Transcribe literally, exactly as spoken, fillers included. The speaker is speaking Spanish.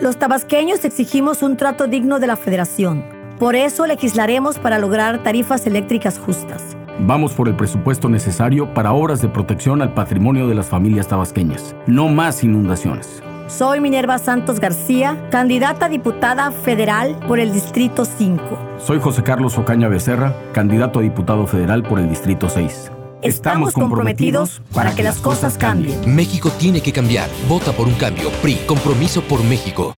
Los tabasqueños exigimos un trato digno de la Federación. Por eso legislaremos para lograr tarifas eléctricas justas. Vamos por el presupuesto necesario para obras de protección al patrimonio de las familias tabasqueñas. No más inundaciones. Soy Minerva Santos García, candidata a diputada federal por el Distrito cinco. Soy José Carlos Ocaña Becerra, candidato a diputado federal por el Distrito seis. Estamos comprometidos para que las cosas cambien. México tiene que cambiar. Vota por un cambio. P R I, Compromiso por México.